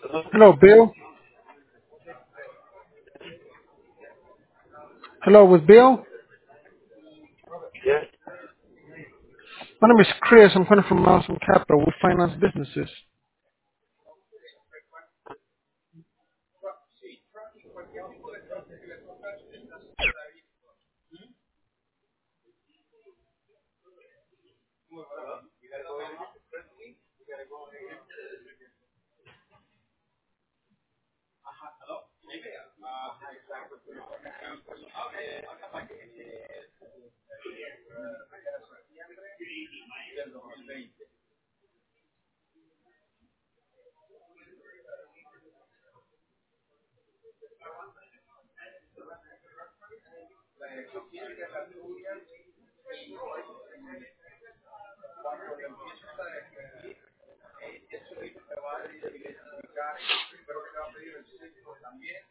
Hello, Bill. Hello, with Bill. Yes. My name is Chris. I'm calling from Awesome Capital. We finance businesses.